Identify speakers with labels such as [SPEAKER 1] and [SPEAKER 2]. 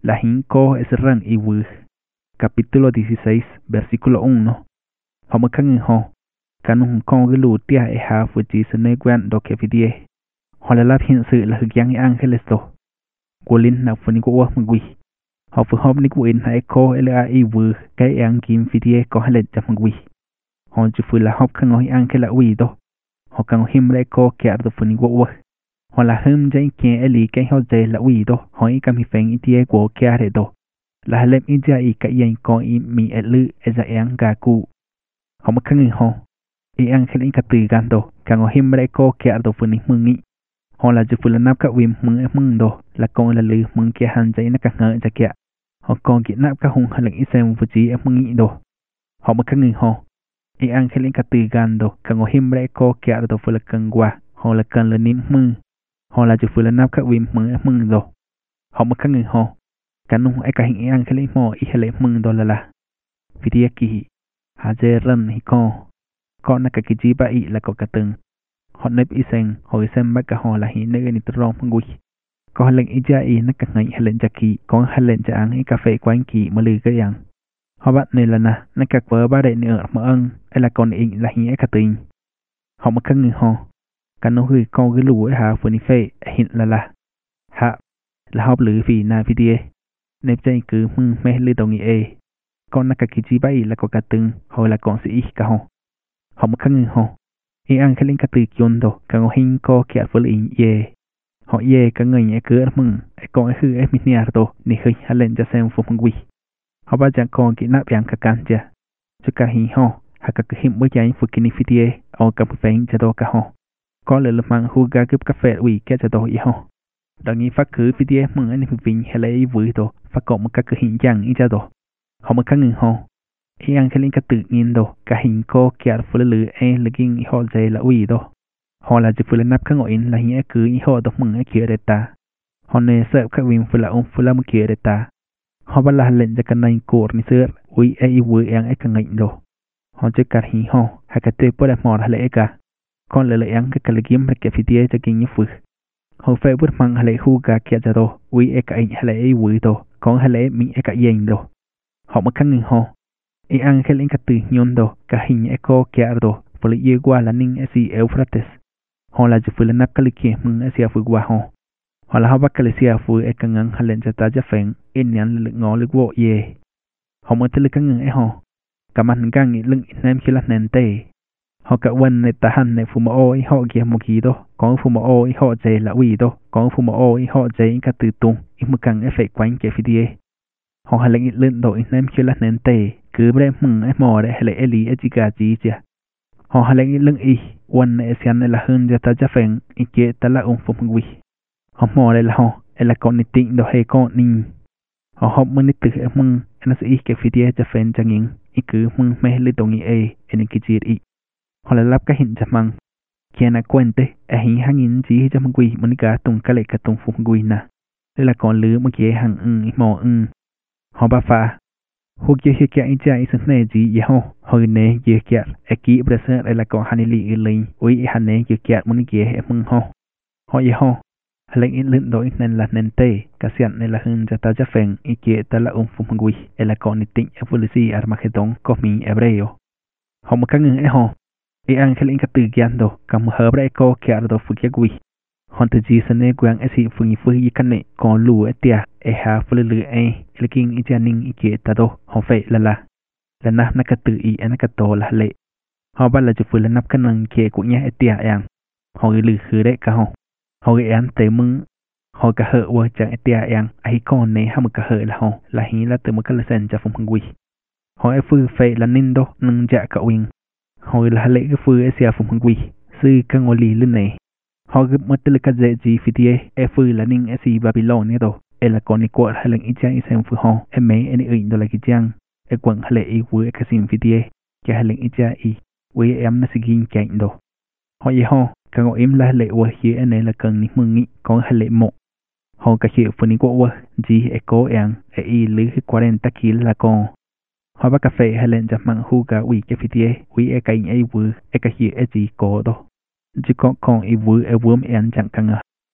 [SPEAKER 1] La 5 es ran iwu. Capítulo 16, versículo 1. Homa kangin ho. Kanung kong gelu tia e ha fuji sene gwan do kefidie. Hola lap hin sự là hực yang angeles do. Golin na funi go mgwi. Ho fu hom ni gwin na eko la iwu cái yang kim fidie ko halet ja mgwi. Ho ju fu la hop kango angela wi do. Ho kango him la eko kia do funi go. Ho la hum jai ke eli cái ho je la wi do. Ho I kam hi feng itie go kia re do. La halem ija I ka yen ko I mi elu eza yang ga ku. Ho ma kangin ho. I angel in ka tu gan do. Kango him la eko kia do funi mungi. Ho la ju fu la nap ka wim mung do. La kong la lu mung kia han jai na ka ngơ ja kia. Ho kong ki nap ka hung haleng isem fuji mungi do. Ho ma kangin ho. I angel in ka tu gan do. Kango him la eko kia do fu la kangwa. Ho la kan la nim mung. Ho la ju fu la nap ka wim mung do. Ho ma kangin ho. Kanung ai ka hin angel I mo I hele mung do la. Vidie ki. Ha je ran hi ko. Ko na ka kiji ba I la ko ka tung. Ho nep iseng ho isem ba ka ho la hi ne ni trong ngui. Ko haleng ija I na ka ngai helen jaki ko helen ja ang I cafe quán ki ma lư cái yang. Ho bat ne la na ka kwa ba de ni ma ang ai la kon ing la hi ai ka ting. Ho ma kan ho. Kanung hui ko ge lu ai ha fu ni fe hin la. Ha la hop lư vì na vidie. Nếp chay cứ mừng mê lưu đồng ý con nà cả kỳ chí bái là có cả từng hồi là con sĩ cả hồ họ mất khăn ngừng hồ ý ăn khá linh cả từ kiôn đồ cả ngô hình có kẹt với lĩnh ye họ ye cả người nhẹ cứ mừng con ấy hư ấy mình nhà đồ nì hơi hà lên cho xem phục mừng quỷ họ ba chẳng con kỹ nạp yang cả can chà cho cả hình hồ hà cả cái hiểm mới cháy phục kinh phi tiê ở cả một phèn cho đồ cả hồ có lẽ là mang hù gà cướp cà phê ủy kẹt cho đồ ý hồ đằngนี้phát cứ phi tiê mừng anh vinh hay lấy vui đồ phát cộng một các cái hình dạng ý cho đồ họ một các ngừng hồ ý ăn cái linh các tự nhiên đồ cả hình cô kẹt phụ lử là kinh họ dễ là ủy đồ họ là chỉ phụ lử nắp các ngõ in là hình cứ ý họ đồ mừng ấy kia để ta họ nề sợ các viên phụ là ông phụ là một kia để ta họ bắt là lệnh cho cái này cột ní sữa ủy ấy vui ăn ấy càng ngạnh đồ họ chơi cả hình họ hay cái tê bớt mỏ là lệ cả con lệ ăn cái kiếm cái phi tiê cho kinh như phụ họ phải bớt mang hay lệ khu gà kẹt cho đồ ủy ấy cái hay lệ vui đồ con hay lệ mình ấy cái yên đồ họ mất khăn ngừng họ ý ăn cái linh cái từ nhon đồ cả hình eco kẹt đồ và lấy yêu qua là ninh si Euphrates họ là chỉ phụ lên nắp cái lịch kia mừng si phụ qua họ là họ bắt cái si phụ ấy càng ngắn hay lên cho ta chấp phèn in nhắn lực ngõ lực bộ ye họ mới tới lực càng ngừng ấy họ cả mặt càng nghĩ lưng nem khi là nền tê họ cả quần này ta hành này phụ mẫu ấy họ kia một kỳ đó có phụ mẫu ấy họ dễ là ủy đó có phụ mẫu ấy họ dễ cả từ tung ít một càng ấy phải quanh cái phi đi họ hay lệnh lên đội nem khi là nền tê cứ bên mừng ấy mò đấy hay lệnh lý ấy chỉ cả gì chứ họ hay lệnh lưng y quần này xem này là hơn cho ta chấp phèn ý kia ta là ông phụ mừng quỷ họ mò đây là họ ấy là con nít tịnh đó hay con nì họ học mừng nít từ mừng nó sẽ ý cái phi đi chấp phèn cho những ý cứ mừng mê lên đồng ý ấy anh cái gì ý họ là lắp cái hình chăm măng kia là quen tê hình hàng nghìn gì cho mừng quỷ mình cả tung cái lệ cả tung phụ mừng quỷ nè đây là con lứa một kia hàng mò họ ba pha hô kia kia kia chạy sân này gì vậy ho hồi nè kia kia kỹ bây giờ đây là con hành lý lên ui hành nè kia kia muốn kia em mừng ho họ vậy ho lệnh lên đội nên là nền tê cả xiên này là hơn cho ta chấp phèn ý kia ta là ông phụ mừng quỷ là con nít tịnh evolusi Armageddon có mình Hebreo họ một các người ấy ho ý ăn cái lệnh cái từ gian đồ cầm hở đây có kia đồ phụ kia quỷ hòn từ gì sân này quang ấy thì phụ gì căn này còn lù ấy tia ấy ha phụ lử ấy là kinh ý cha ninh ý kia ta đồ họ phải là nắp nó cái từ ý nó cái to là lệ họ bắt là chụp phụ là nắp cái năng kia của nhá ấy tia ăn họ lử khứ đấy cả họ cái ăn tới mưng họ cả hở qua chẳng ấy tia ăn ấy con này ham một cả hở là họ là hình là từ một cái là sen cho phong quỷ họ ấy phụ phải là ninh đồ nâng dạ cậu wing họ là lệ cái phụ ấy xia phong quỷ sư cái ngôi lì lên này họ gặp một tên là cái dễ gì phi tiê phư là ninh si Babylon này đâu là con này quật hay là ít trang xem phư họ mấy anh ấy đó là cái trang quần hay là ý với cái sim phi tiê cái hay là ít trang ý với em nó sẽ ghi cảnh đâu họ vậy họ cái ngôi em là lệ qua hier anh ấy là cần ní mừng nghĩ có hay lệ một họ cái hiệu phun ní quật gì cố em ý lưới 40 kg là con họ bắt cà phê hay lên cho mang hu cả ủy cái phi tiê ủy cái ấy vừa cái hiệu gì có đâu chỉ có con ý vừa em chẳng căng à